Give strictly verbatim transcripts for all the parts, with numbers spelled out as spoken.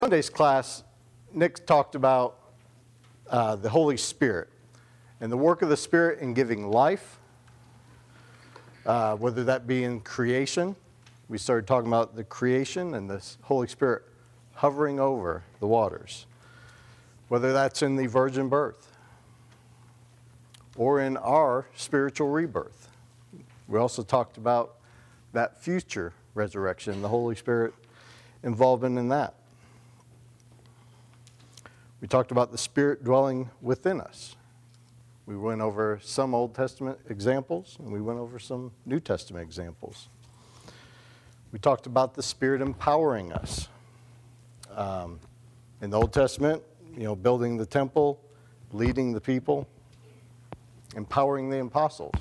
Sunday's class, Nick talked about uh, the Holy Spirit and the work of the Spirit in giving life, uh, whether that be in creation. We started talking about the creation and the Holy Spirit hovering over the waters, whether that's in the virgin birth or in our spiritual rebirth. We also talked about that future resurrection, the Holy Spirit involvement in that. We talked about the Spirit dwelling within us. We went over some Old Testament examples, and we went over some New Testament examples. We talked about the Spirit empowering us. Um, in the Old Testament, you know, building the temple, leading the people, empowering the apostles,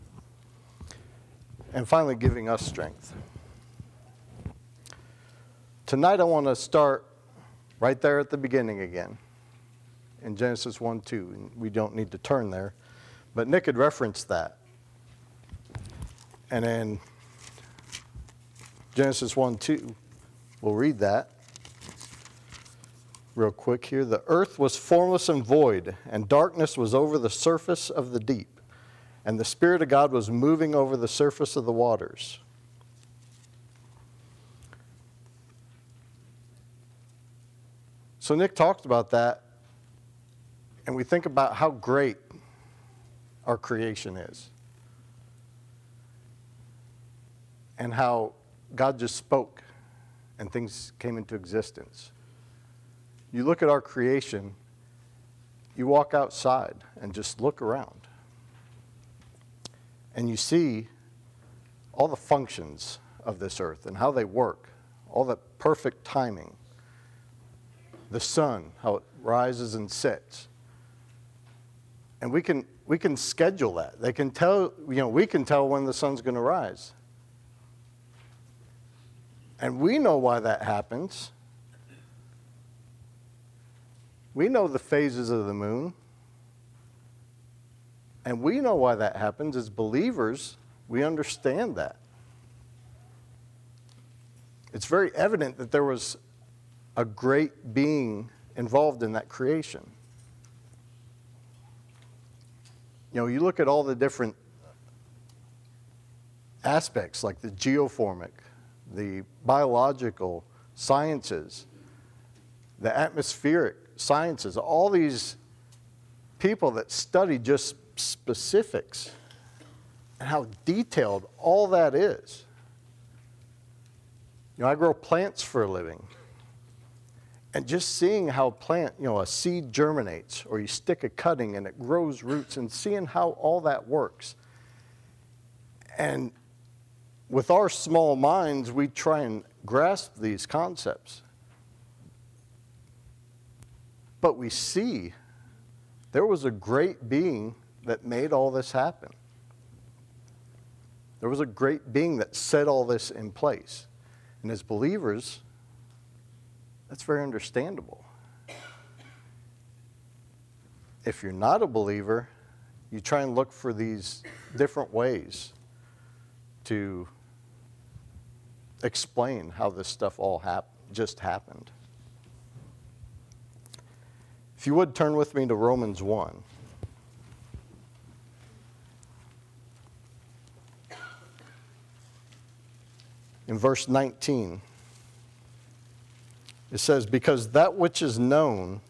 and finally giving us strength. Tonight I want to start right there at the beginning again, in Genesis one two. And we don't need to turn there, but Nick had referenced that. And in Genesis one two, we'll read that real quick here. The earth was formless and void, and darkness was over the surface of the deep, and the Spirit of God was moving over the surface of the waters. So Nick talked about that, and we think about how great our creation is, and how God just spoke and things came into existence. You look at our creation, you walk outside and just look around, and you see all the functions of this earth and how they work, all the perfect timing. The sun, how it rises and sets. And we can we can schedule that. They can tell, you know, we can tell when the sun's going to rise. And we know why that happens. We know the phases of the moon. And we know why that happens. As believers, we understand that. It's very evident that there was a great being involved in that creation. You know, you look at all the different aspects, like the geoformic, the biological sciences, the atmospheric sciences, all these people that study just specifics and how detailed all that is. You know, I grow plants for a living. And just seeing how plant, you know, a seed germinates, or you stick a cutting and it grows roots, and seeing how all that works. And with our small minds, we try and grasp these concepts. But we see there was a great being that made all this happen. There was a great being that set all this in place. And as believers, that's very understandable. If you're not a believer, you try and look for these different ways to explain how this stuff all hap- just happened. If you would turn with me to Romans one. In verse nineteen. It says, because that which is known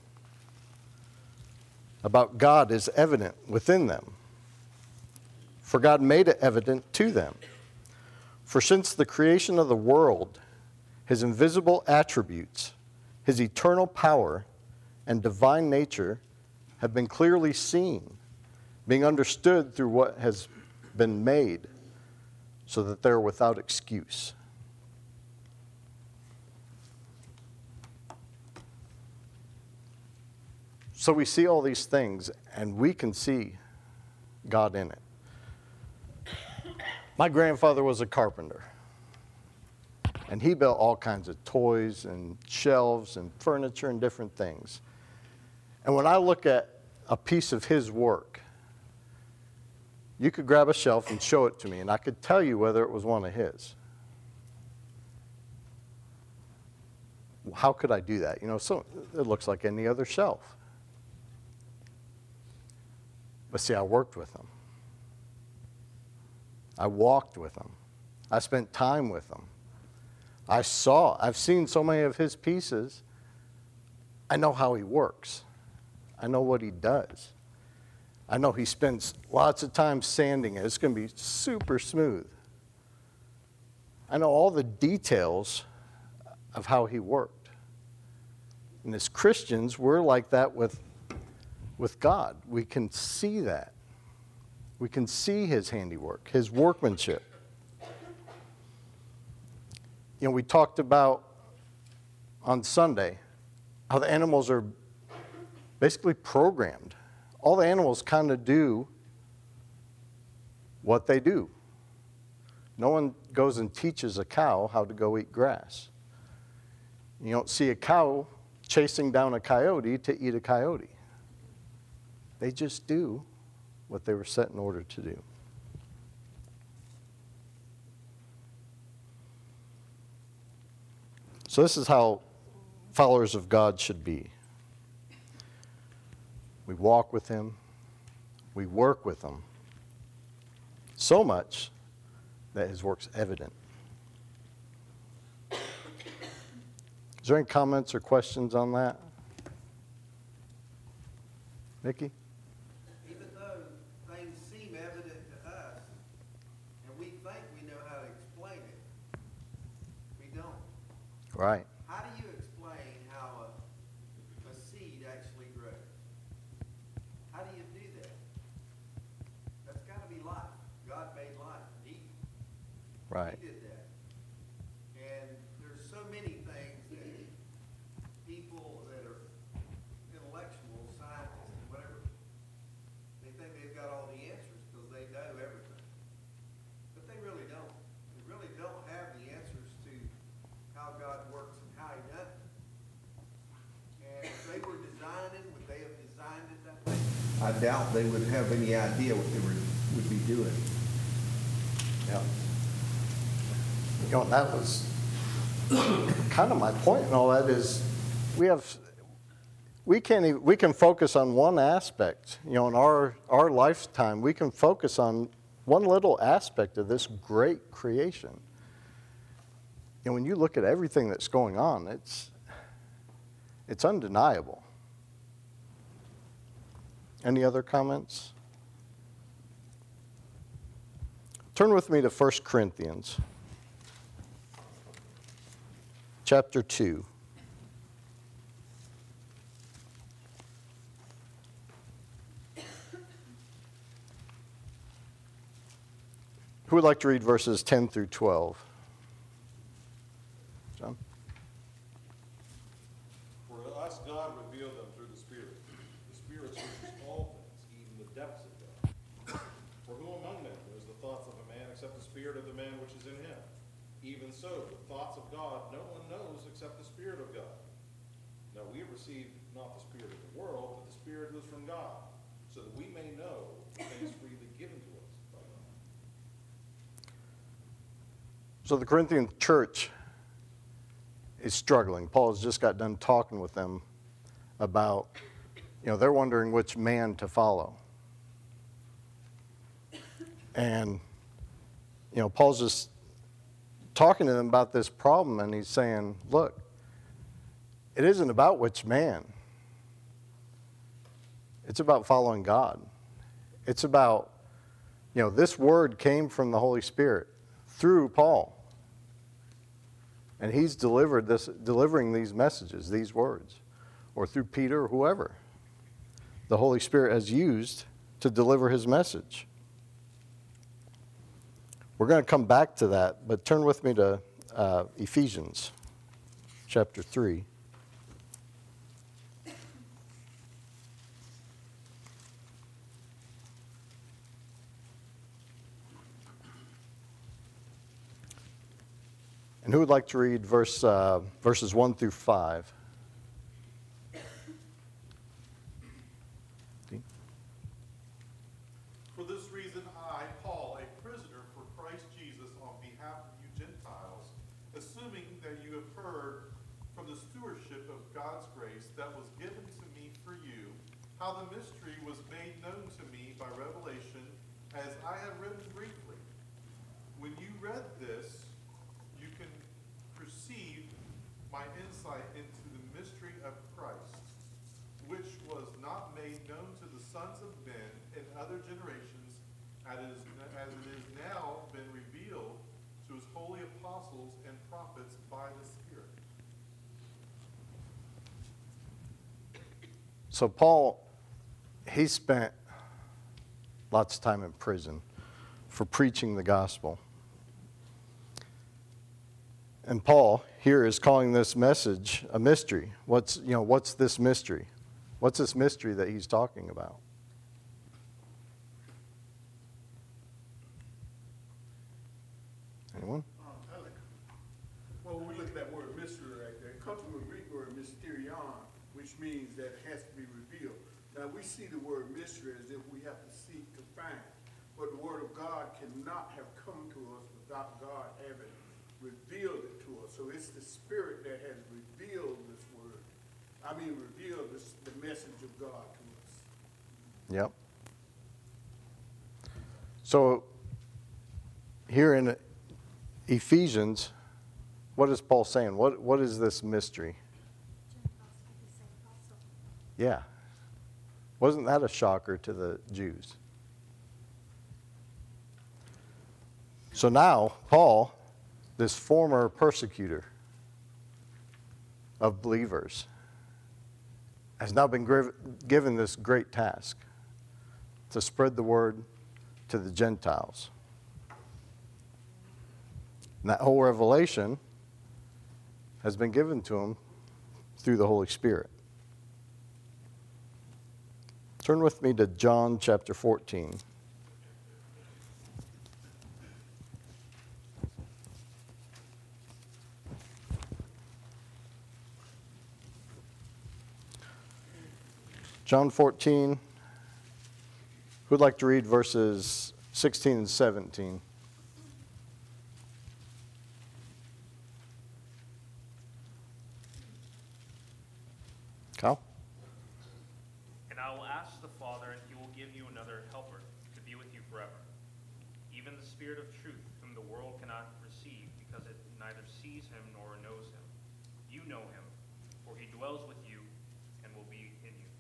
about God is evident within them, for God made it evident to them. For since the creation of the world, his invisible attributes, his eternal power and divine nature have been clearly seen, being understood through what has been made, so that they're without excuse. So we see all these things, and we can see God in it. My grandfather was a carpenter, and he built all kinds of toys and shelves and furniture and different things. And when I look at a piece of his work, you could grab a shelf and show it to me, and I could tell you whether it was one of his. How could I do that? You know, so it looks like any other shelf. But see, I worked with them. I walked with them. I spent time with them. I saw, I've seen so many of his pieces. I know how he works. I know what he does. I know he spends lots of time sanding it. It's going to be super smooth. I know all the details of how he worked. And as Christians, we're like that with, with God. We can see that. We can see his handiwork, his workmanship. You know, we talked about on Sunday how the animals are basically programmed. All the animals kind of do what they do. No one goes and teaches a cow how to go eat grass. You don't see a cow chasing down a coyote to eat a coyote. They just do what they were set in order to do. So this is how followers of God should be. We walk with him. We work with him. So much that his work's evident. Is there any comments or questions on that? Nikki? Even though things seem evident to us, and we think we know how to explain it, we don't. Right. How do you explain how a, a seed actually grows? How do you do that? That's got to be life. God made life. He, Right. he did that. And there's so many things that people that are intellectual, scientists, and whatever, they think they've got all the answers because they know everything. But they really don't. They really don't have the answers to how God works and how he does it. And if they were designing, would they have designed it that way? I doubt they would have any idea what they were, would be doing. Yeah. You know, and that was kind of my point in all that is we have, we can't even, we can focus on one aspect. You know, in our, our lifetime, we can focus on one little aspect of this great creation. And when you look at everything that's going on, it's, it's undeniable. Any other comments? Turn with me to First Corinthians chapter two. Who would like to read verses ten through twelve? John? For to us God revealed them through the Spirit. The Spirit searches all things, even the depths of God. For who among them knows the thoughts of a man except the spirit of the man which is in him? Even so, the thoughts of God no one knows except the Spirit of God. Now we have received not the spirit of the world, but the Spirit who is from God, so that we may know the things freely given to us by God. So the Corinthian church is struggling. Paul has just got done talking with them about, you know, they're wondering which man to follow. And, you know, Paul's just talking to them about this problem, and he's saying, look, it isn't about which man. It's about following God. It's about, you know, this word came from the Holy Spirit through Paul. And he's delivered this, delivering these messages, these words, or through Peter or whoever the Holy Spirit has used to deliver his message. We're going to come back to that, but turn with me to uh, Ephesians chapter three. And who would like to read verse, uh, verses one through five? For this reason, I, Paul, a prisoner for Christ Jesus, on behalf of you Gentiles, assuming that you have heard from the steward grace that was given to me for you, how the mystery was made known to me by revelation, as I have written briefly. When you read this, you can perceive my insight into the mystery of Christ, which was not made known to the sons of men in other generations, as it is, as it is now been revealed to his holy apostles and prophets by the Spirit. So Paul, he spent lots of time in prison for preaching the gospel. And Paul here is calling this message a mystery. What's, you know, what's this mystery? What's this mystery that he's talking about? Anyone? Um, I like, well, when we look at that word mystery right there, it comes from a Greek word mysterion, which means that it has to be revealed. Now, we see the word mystery as if we have to seek to find, but the word of God cannot have come to us without God having revealed it to us. So it's the Spirit that has revealed this word. I mean, revealed this, the message of God to us. Yep. So here in Ephesians, what is Paul saying? What what is this mystery? Yeah. Wasn't that a shocker to the Jews? So now, Paul, this former persecutor of believers, has now been giv- given this great task to spread the word to the Gentiles. And that whole revelation has been given to him through the Holy Spirit. Turn with me to John chapter fourteen. John fourteen. Who'd like to read verses sixteen and seventeen? Kyle? And I will ask the Father, and he will give you another helper to be with you forever, even the Spirit of truth, whom the world cannot receive, because it neither sees him nor knows him. You know him, for he dwells with you and will be in you.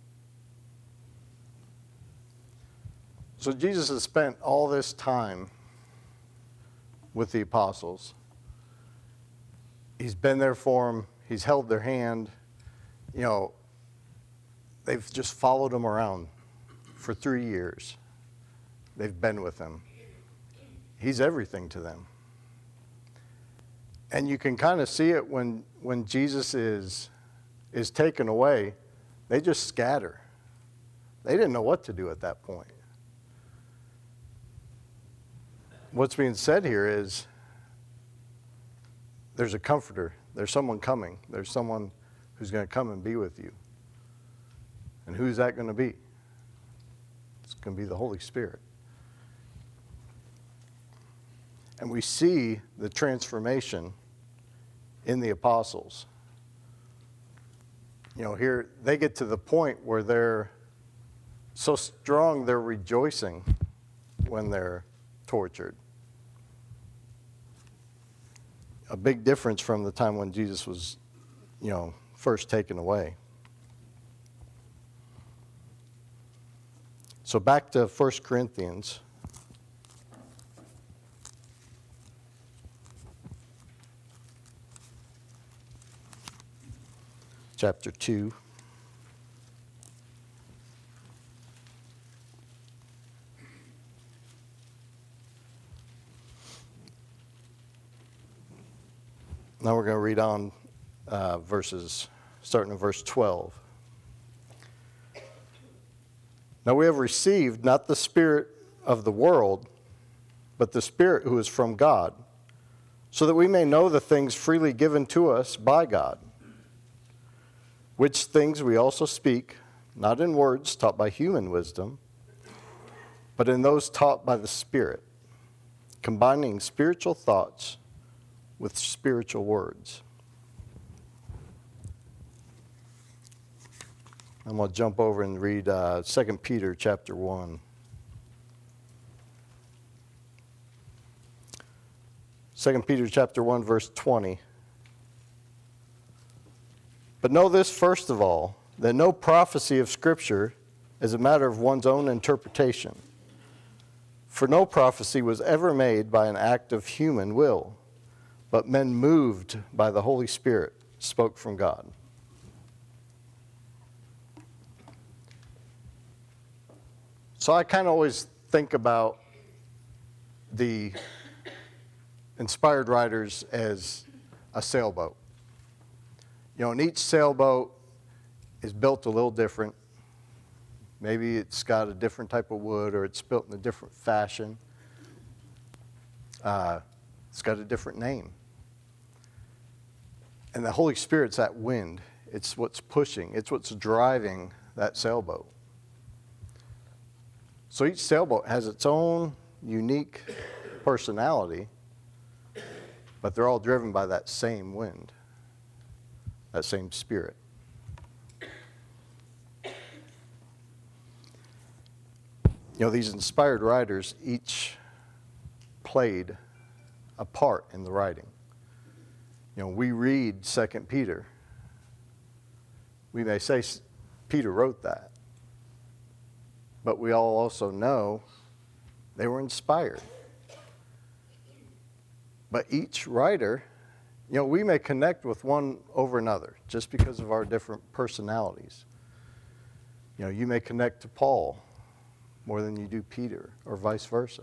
So Jesus has spent all this time with the apostles. He's been there for them. He's held their hand. You know, they've just followed him around for three years. They've been with him. He's everything to them. And you can kind of see it when, when Jesus is, is taken away. They just scatter. They didn't know what to do at that point. What's being said here is there's a comforter. There's someone coming. There's someone who's going to come and be with you. And who's that going to be? It's going to be the Holy Spirit. And we see the transformation in the apostles. You know, here they get to the point where they're so strong they're rejoicing when they're tortured. A big difference from the time when Jesus was, you know, first taken away. So back to First Corinthians. Chapter two. Now we're going to read on uh, verses, starting in verse twelve. Now we have received not the spirit of the world, but the Spirit who is from God, so that we may know the things freely given to us by God, which things we also speak, not in words taught by human wisdom, but in those taught by the Spirit, combining spiritual thoughts with spiritual words. I'm going to jump over and read uh, Second Peter chapter one. Second Peter chapter one, verse twenty. But know this first of all, that no prophecy of Scripture is a matter of one's own interpretation. For no prophecy was ever made by an act of human will, but men moved by the Holy Spirit spoke from God. So I kind of always think about the inspired writers as a sailboat. You know, and each sailboat is built a little different. Maybe it's got a different type of wood, or it's built in a different fashion. Uh, it's got a different name. And the Holy Spirit's that wind. It's what's pushing. It's what's driving that sailboat. So each sailboat has its own unique personality, but they're all driven by that same wind, that same spirit. You know, these inspired writers each played a part in the writing. You know, we read Second Peter. We may say Peter wrote that, but we all also know they were inspired. But each writer, you know, we may connect with one over another just because of our different personalities. You know, you may connect to Paul more than you do Peter, or vice versa.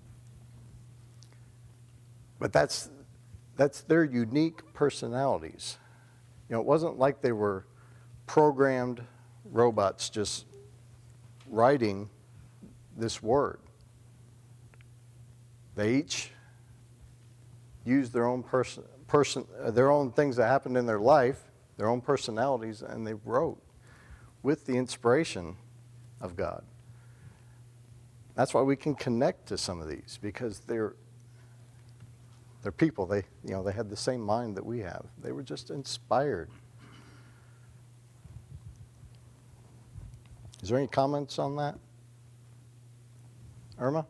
But that's that's their unique personalities. You know, it wasn't like they were programmed robots just writing this word. They each used their own person, person, uh, their own things that happened in their life, their own personalities, and they wrote with the inspiration of God. That's why we can connect to some of these, because they're they're people. They you know they had the same mind that we have. They were just inspired. Is there any comments on that, Irma?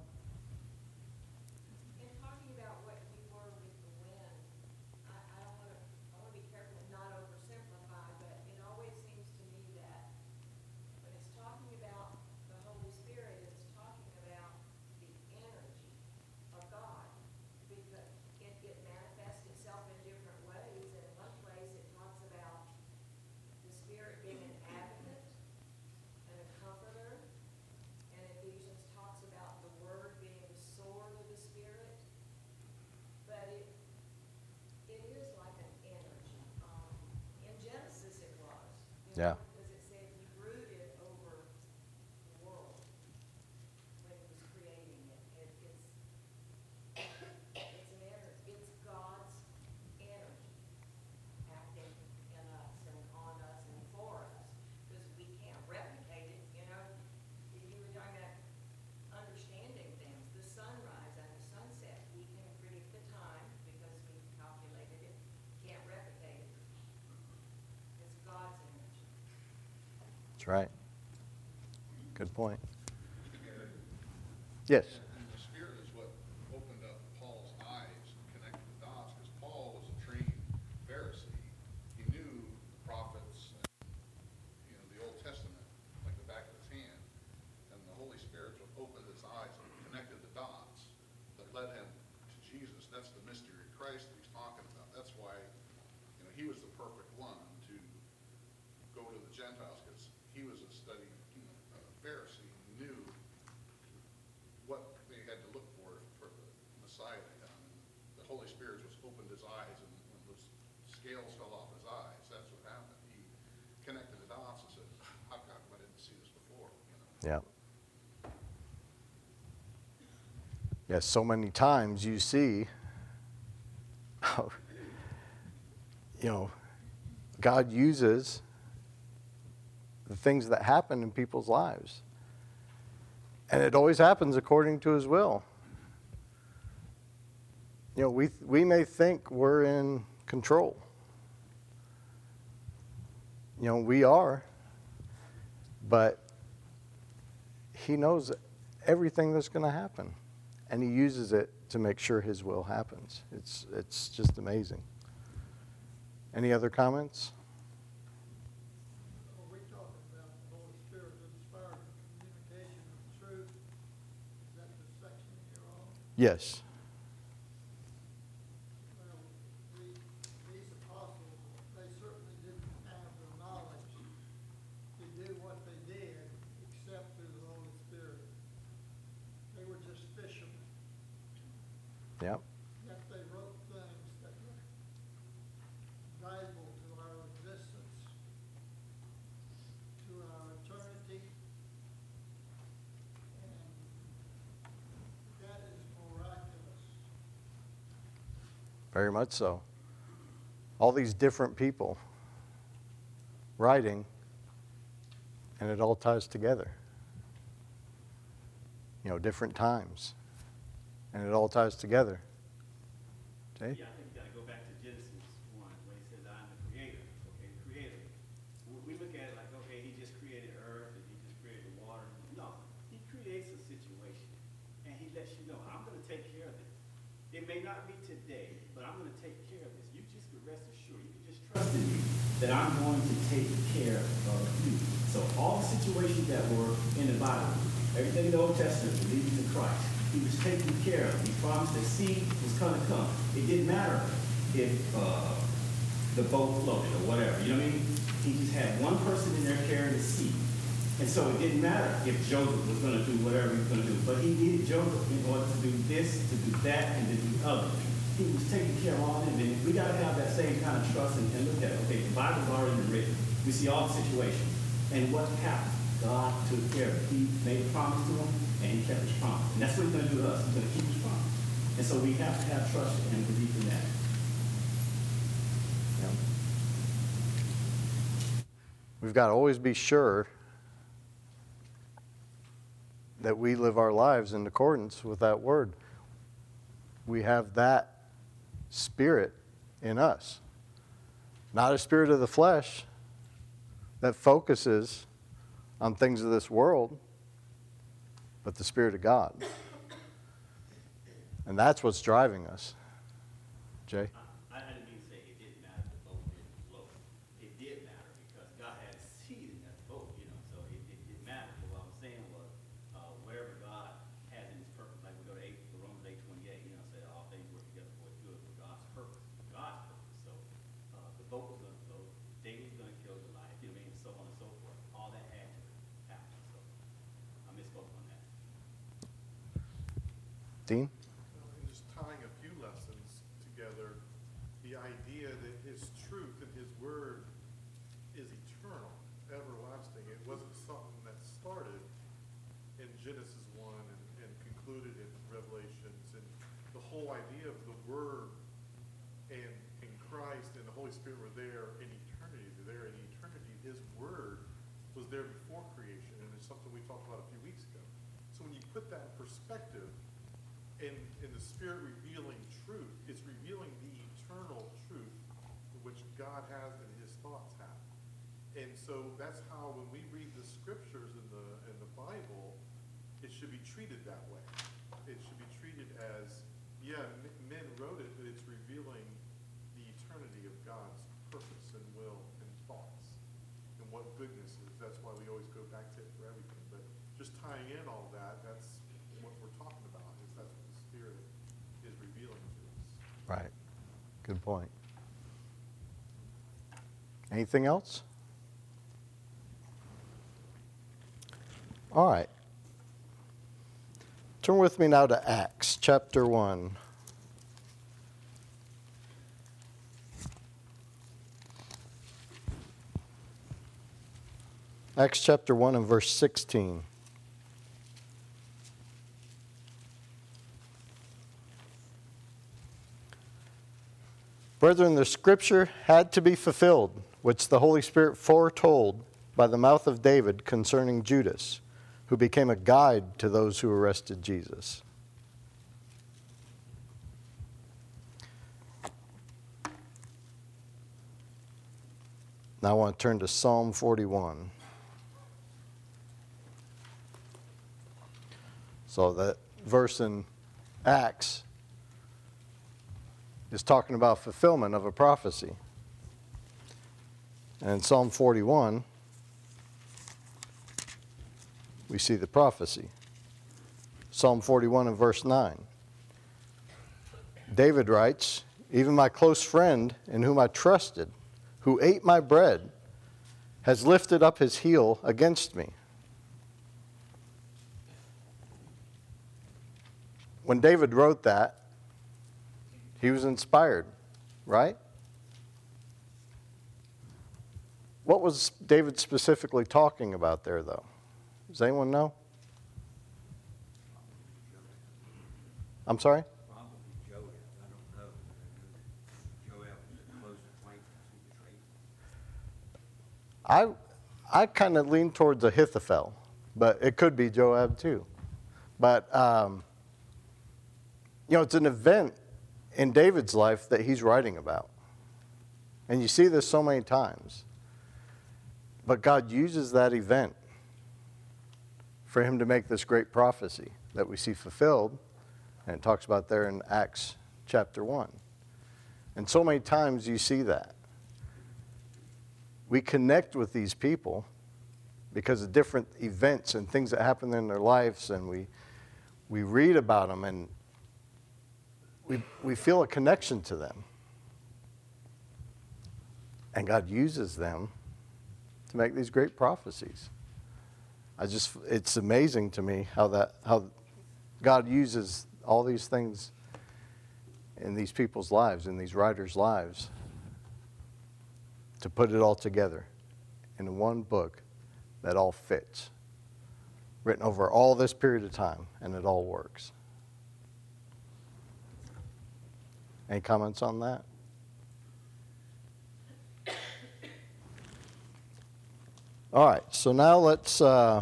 In talking about what you were with the wind, I, I don't want to, I want to be careful and not oversimplify, but it always seems to me that when it's talking about the Holy Spirit, it's talking about the energy of God, because it, it manifests itself in different ways. And in one place, it talks about the Spirit being an advocate and a comforter. And Ephesians talks about the Word being the sword of the Spirit. But it, it is like an energy. Um, in Genesis it was. You Yeah. know, because it said he brooded over the world when he was creating it. It it's, it's an energy. It's God's energy acting in us and on us and for us. Because we can't replicate it, you know. If you were talking about understanding things, the sunrise and the sunset, we can predict the time because we've calculated it. Can't replicate it. It's God's energy. That's right. Good point. Yes. And the Spirit is what opened up Paul's eyes and connected the dots, because Paul was a trained Pharisee. He knew the prophets and, you know, the Old Testament like the back of his hand. And the Holy Spirit opened his eyes and connected the dots that led him to Jesus. That's the mystery of Christ that he's talking about. That's why, you know, he was the perfect one to go to the Gentiles, because he was a studied, you know, uh, Pharisee. He knew what they had to look for for the Messiah to come. And the Holy Spirit just opened his eyes, and when those scales fell off his eyes, that's what happened. He connected the dots and said, how come I didn't see this before? You know? Yeah. Yes, so many times you see how, you know, God uses the things that happen in people's lives. And it always happens according to his will. You know, we, we may think we're in control. You know, we are. But he knows everything that's going to happen, and he uses it to make sure his will happens. It's, it's just amazing. Any other comments? Are we talking about the Holy Spirit inspired communication of truth? Is that the section you're on? Yes. Well, the, these apostles, they certainly didn't have the knowledge to do what they did except through the Holy Spirit. They were just fishermen, Yep. yet they wrote things that were valuable to our existence, to our eternity, and that is miraculous. Very much so. All these different people writing, and it all ties together. You know, different times, and it all ties together. Jay? Yeah, I think you gotta go back to Genesis one, when he says, I'm the creator, okay, the creator. We, we look at it like, okay, he just created earth, and he just created the water. No, he creates a situation, and he lets you know, I'm gonna take care of this. It may not be today, but I'm gonna take care of this. You just can rest assured, you can just trust in me, that I'm going to take care of you. So all the situations that were in the Bible, everything in the Old Testament leading to Christ, he was taking care of. He promised that seed was going to come. It didn't matter if uh, the boat floated or whatever. You know what I mean? He just had one person in there carrying the seed. And so it didn't matter if Joseph was going to do whatever he was going to do. But he needed Joseph in order to do this, to do that, and to do the other. He was taking care of all of them. And we got to have that same kind of trust and, and look at it. Okay, the Bible's already been written. We see all the situations. And what happened? God took care of it. He made a promise to him, and he kept his promise. And that's what he's going to do to us. He's going to keep his promise. And so we have to have trust and belief in that. Yep. We've got to always be sure that we live our lives in accordance with that word. We have that spirit in us. Not a spirit of the flesh that focuses on things of this world, but the Spirit of God. And that's what's driving us. Jay? I, I didn't mean to say it didn't matter if the boat didn't float. It did matter because God had a seed in that boat, you know, so it, it did matter. But what I was saying was, uh, whatever God has in his purpose, like we go to eight, Romans eight twenty-eight, you know, say all things work together for good for God's purpose, God's purpose. So uh, the boat was going to float, David was going to kill Goliath, you know what I mean, so on and so forth. All that had to happen. So I misspoke on that. Dean? Well, and just tying a few lessons together, the idea that his truth and his word is eternal, everlasting. It wasn't something that started in Genesis one and, and concluded in Revelations. And the whole idea of the word and, and Christ and the Holy Spirit were there in eternity. They're there in eternity. His word was there before creation, and it's something we talked about a few weeks ago. So when you put that in perspective, in, in the Spirit revealing truth, it's revealing the eternal truth which God has and his thoughts have. And so that's how when we read the scriptures in the in the Bible, it should be treated that way. It should be treated as, yeah, m- men wrote it, but it's revealing the eternity of God's purpose and will and thoughts and what goodness is. That's why we always go back to it for everything. But just tying in all that, that's what we're talking about, is that's what the Spirit is revealing to us. Right. Good point. Anything else? All right. Turn with me now to Acts chapter one. Acts chapter one and verse sixteen. Brethren, the scripture had to be fulfilled, which the Holy Spirit foretold by the mouth of David concerning Judas, who became a guide to those who arrested Jesus. Now I want to turn to Psalm forty-one. So that verse in Acts is talking about fulfillment of a prophecy. And in Psalm forty-one, we see the prophecy. Psalm forty-one and verse nine. David writes, "Even my close friend in whom I trusted, who ate my bread, has lifted up his heel against me." When David wrote that, he was inspired, right? What was David specifically talking about there, though? Does anyone know? I'm sorry? Probably Joab, I don't know. Joab was a close acquaintance who betrayed him. I I kind of lean towards Ahithophel, but it could be Joab too. But, um, you know, it's an event in David's life that he's writing about. And you see this so many times. But God uses that event for him to make this great prophecy that we see fulfilled. And it talks about there in Acts chapter one. And so many times you see that. We connect with these people because of different events and things that happen in their lives, and we we read about them, and we we feel a connection to them. And God uses them to make these great prophecies. I just it's amazing to me how that how God uses all these things in these people's lives, in these writers' lives, to put it all together in one book that all fits, written over all this period of time, and it all works. Any comments on that? All right, so now let's uh,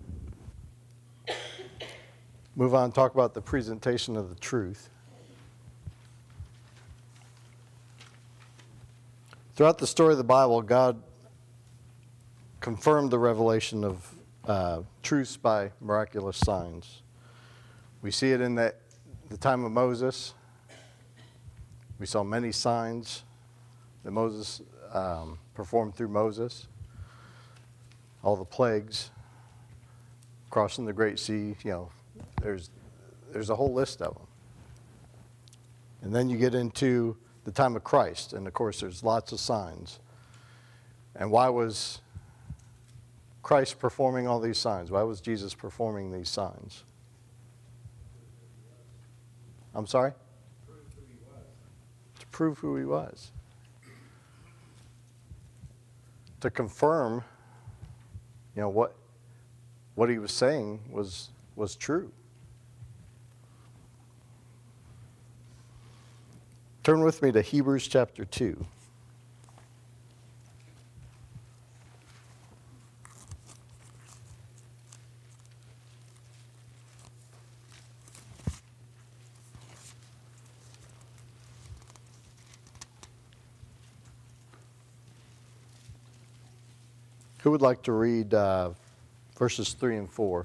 move on and talk about the presentation of the truth. Throughout the story of the Bible, God confirmed the revelation of uh, truths by miraculous signs. We see it in the, the time of Moses. We saw many signs that Moses um, performed through Moses. All the plagues, crossing the Great Sea, you know, there's there's a whole list of them. And then you get into the time of Christ, and of course there's lots of signs. And why was Christ performing all these signs? Why was Jesus performing these signs? I'm sorry? To prove who he was. To confirm, you know, what what he was saying was was true. Turn with me to Hebrews chapter two. Who would like to read uh, verses three and four?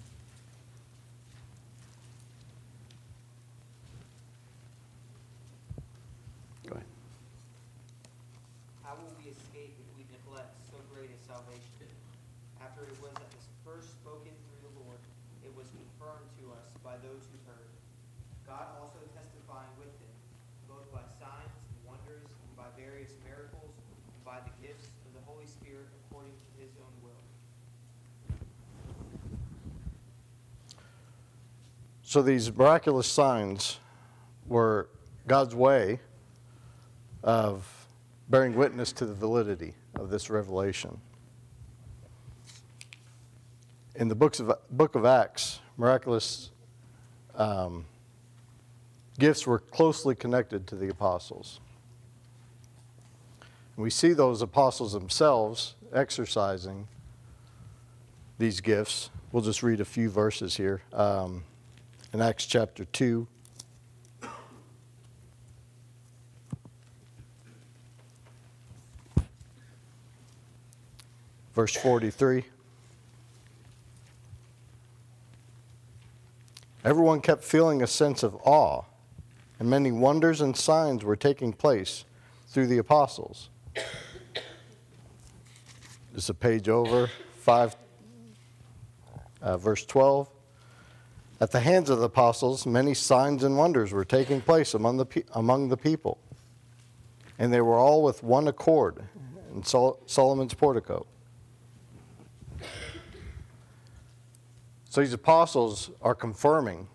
Go ahead. How will we escape if we neglect so great a salvation? After it was at first spoken through the Lord, it was confirmed to us by those who heard. God also testifying with him, both by signs and wonders, and by various miracles, and by the gifts of the Holy Spirit according to his own will. So these miraculous signs were God's way of bearing witness to the validity of this revelation. In the books of, book of Acts, miraculous um, gifts were closely connected to the apostles. And we see those apostles themselves exercising these gifts. We'll just read a few verses here. Um, in Acts chapter two, verse forty-three. Everyone kept feeling a sense of awe, and many wonders and signs were taking place through the apostles. Just a page over, five, uh, verse twelve. At the hands of the apostles, many signs and wonders were taking place among the, pe- among the people, and they were all with one accord in Sol- Solomon's portico. So these apostles are confirming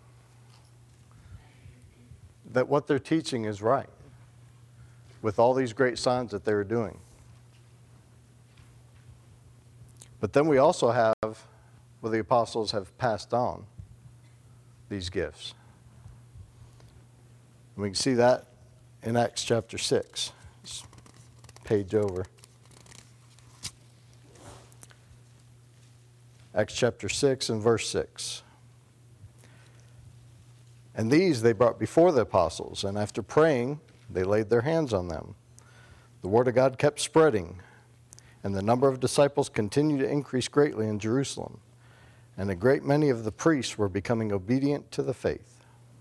that what they're teaching is right with all these great signs that they were doing. But then we also have what the apostles have passed on, these gifts. And we can see that in Acts chapter six. Just page over. Acts chapter six and verse six. And these they brought before the apostles, and after praying, they laid their hands on them. The word of God kept spreading, and the number of disciples continued to increase greatly in Jerusalem. And a great many of the priests were becoming obedient to the faith.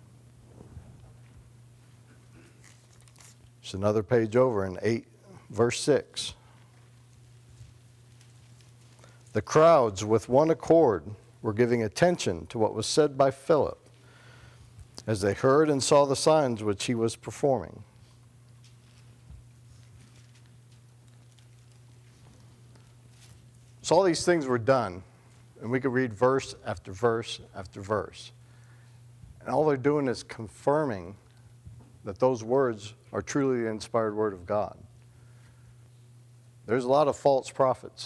Just another page over in eight, verse six. The crowds with one accord were giving attention to what was said by Philip, as they heard and saw the signs which he was performing. So all these things were done, and we could read verse after verse after verse. And all they're doing is confirming that those words are truly the inspired word of God. There's a lot of false prophets,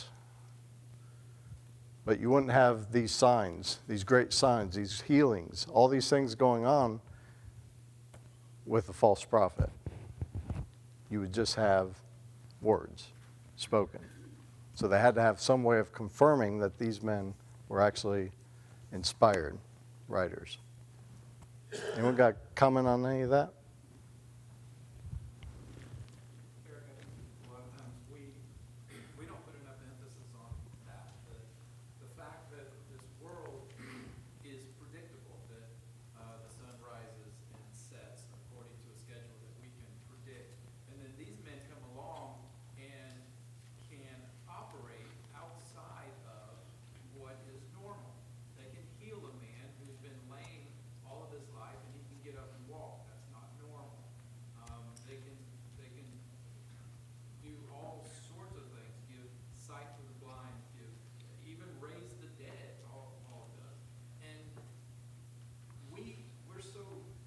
but you wouldn't have these signs, these great signs, these healings, all these things going on with a false prophet. You would just have words spoken. So they had to have some way of confirming that these men were actually inspired writers. Anyone got a comment on any of that? Eric, I think a lot of times we, we don't put enough emphasis on that. The, the fact that this world is predictable, that uh, the sun rises and sets according to a schedule that we can predict. And then these men come along and can operate outside of what is normal. They can heal a man who's been lame all of his life and he can get up and walk. That's not normal. Um, they can they can do all sorts of things, give sight to the blind, give even raise the dead. All all it does. And we we're so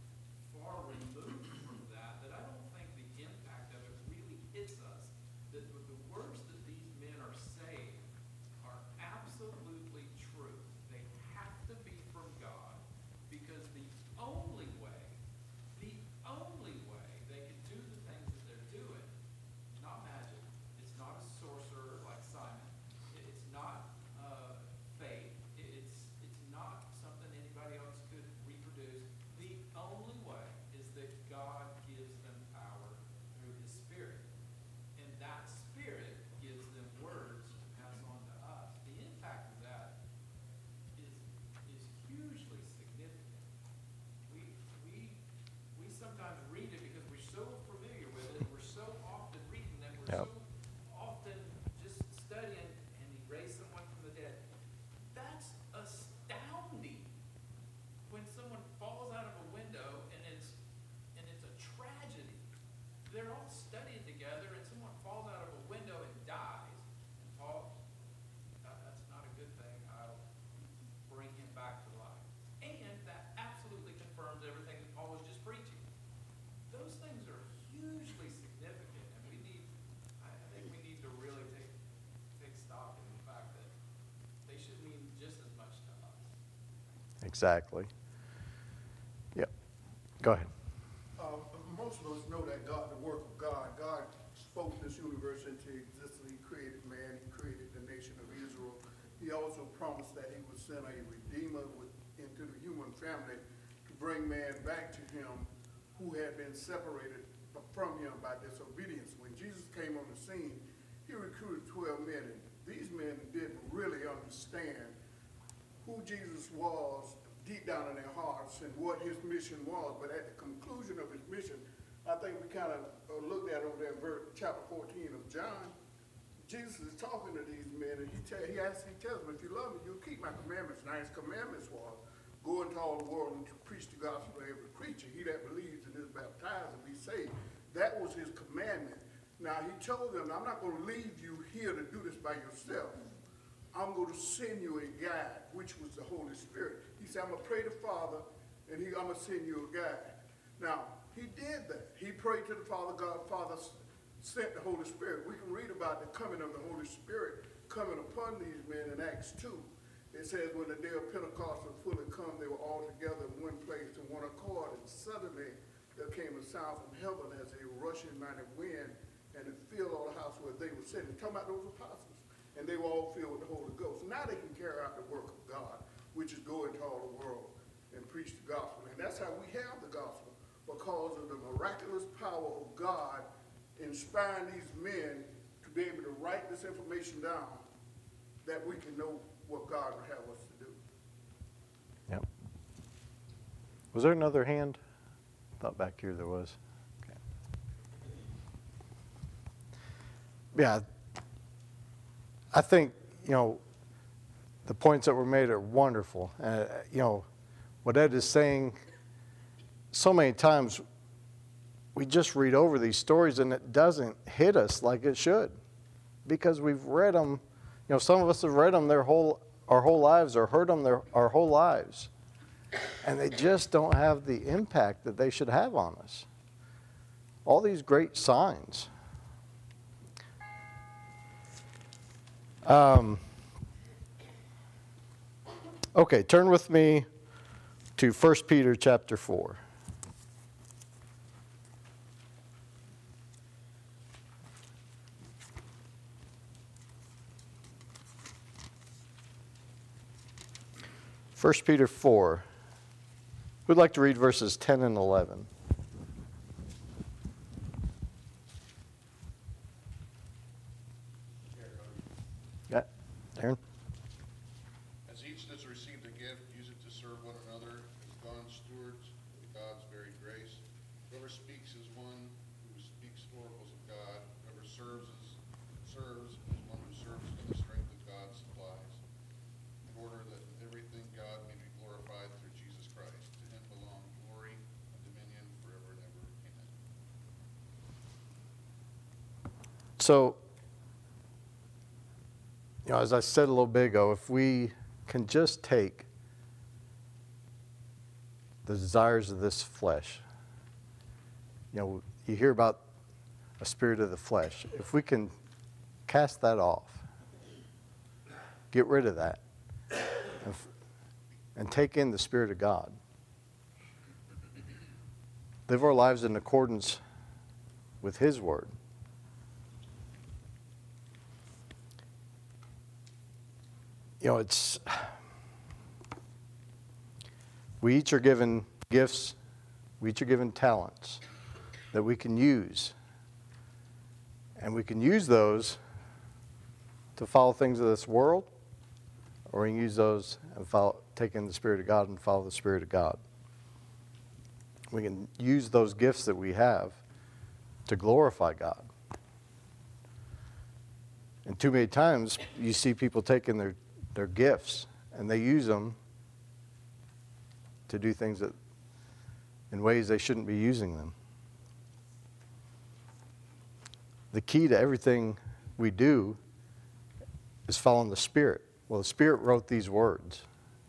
far removed from that that I don't think the impact of it really hits us. That the the words that these men are saying are absolutely true. They have to be from God, because the only way, the only way they can do the things that they're doing, not magic, it's not a sorcerer like Simon, it- it's not uh, faith, it- it's it's not something anybody else could reproduce. The only way is that God gives them power through His Spirit. And that Spirit gives them words to pass on to us. The impact of that is is hugely significant. We we we sometimes read it because we're so familiar with it, we're so often reading it, we're Yep. so often just studying, and He raised someone from the dead. That's astounding. When someone falls out of a window and it's and it's a tragedy. They're all studying together, and someone falls out of a window and dies. And Paul, "That- that's not a good thing. I'll bring him back to life." And that absolutely confirms everything that Paul was just preaching. Those things are hugely significant, and we need, I I think we need to really take take stock in the fact that they should mean just as much to us. Exactly. Yep. Go ahead. Uh, most of us know that God, the work of God, God spoke this universe into existence. He created man, He created the nation of Israel. He also promised that He would send a redeemer with, into the human family to bring man back to Him who had been separated from Him by disobedience. When Jesus came on the scene, He recruited twelve men, and these men didn't really understand who Jesus was deep down in their hearts and what his mission was. But at the conclusion of his mission, I think we kind of uh, looked at over there in verse, chapter fourteen of John. Jesus is talking to these men, and he tell, he asks, he tells them, if you love me, you'll keep my commandments. Now his commandments was, go into all the world and to preach the gospel to every creature. He that believes and is baptized and be saved. That was his commandment. Now he told them, I'm not going to leave you here to do this by yourself. I'm going to send you a guide, which was the Holy Spirit. He said, I'm going to pray to Father, and he, I'm going to send you a guide. Now, he did that. He prayed to the Father. God, Father sent the Holy Spirit. We can read about the coming of the Holy Spirit coming upon these men in Acts two. It says, when the day of Pentecost was fully come, they were all together in one place in one accord, and suddenly there came a sound from heaven as a rushing mighty wind, and it filled all the house where they were sitting. Talking about those apostles. And they were all filled with the Holy Ghost. Now they can carry out the work of God, which is go into all the world and preach the gospel. And that's how we have the gospel, because of the miraculous power of God inspiring these men to be able to write this information down, that we can know what God would have us to do. Yep. Was there another hand? Thought back here there was. Okay. Yeah. I think, you know, the points that were made are wonderful. Uh, you know, what Ed is saying, so many times we just read over these stories and it doesn't hit us like it should, because we've read them. You know, some of us have read them their whole, our whole lives, or heard them their, our whole lives, and they just don't have the impact that they should have on us. All these great signs. Um, okay, turn with me to First Peter chapter four. First Peter four. Who'd like to read verses ten and eleven? Yeah, Aaron? As each that's received a gift, use it to serve one another as bond stewards of God's varied grace. Whoever speaks is one who speaks oracles of God. Whoever serves is, serves is one who serves from the strength that God supplies, in order that in everything God may be glorified through Jesus Christ. To him belong glory and dominion forever and ever. Amen. So, you know, as I said a little bit ago, if we can just take the desires of this flesh, you know, you hear about a spirit of the flesh. If we can cast that off, get rid of that, and, and take in the Spirit of God, live our lives in accordance with His Word, you know, it's, we each are given gifts, we each are given talents that we can use. And we can use those to follow things of this world, or we can use those and follow, take in the Spirit of God and follow the Spirit of God. We can use those gifts that we have to glorify God. And too many times you see people taking their their gifts, and they use them to do things that in ways they shouldn't be using them. The key to everything we do is following the Spirit. Well, the Spirit wrote these words.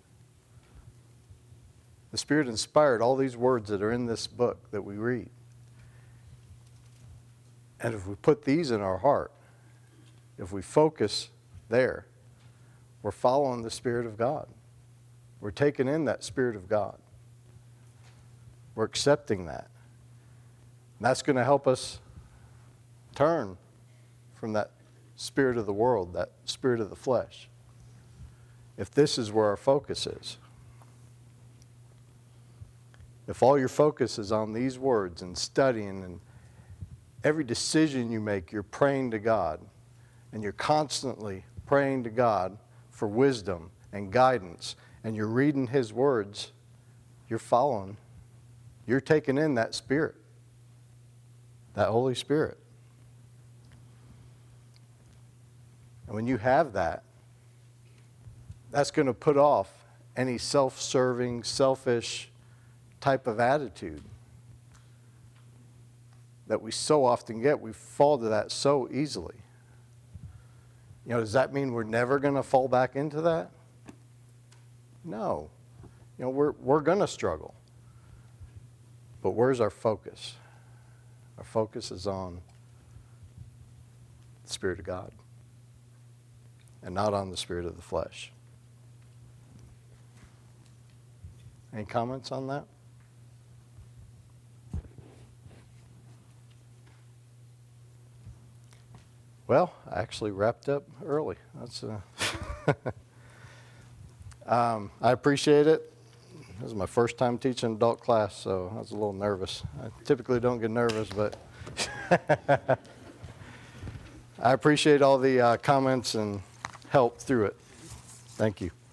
The Spirit inspired all these words that are in this book that we read. And if we put these in our heart, if we focus there, we're following the Spirit of God. We're taking in that Spirit of God. We're accepting that. And that's going to help us turn from that spirit of the world, that spirit of the flesh, if this is where our focus is. If all your focus is on these words and studying, and every decision you make, you're praying to God, and you're constantly praying to God for wisdom and guidance and you're reading his words, you're following. You're taking in that Spirit, that Holy Spirit. And when you have that, that's going to put off any self-serving, selfish type of attitude that we so often get. We fall to that so easily. You know, does that mean we're never going to fall back into that? No. You know, we're, we're going to struggle. But where's our focus? Our focus is on the Spirit of God and not on the spirit of the flesh. Any comments on that? Well, I actually wrapped up early. That's uh, um, I appreciate it. This is my first time teaching adult class, so I was a little nervous. I typically don't get nervous, but I appreciate all the uh, comments and help through it. Thank you.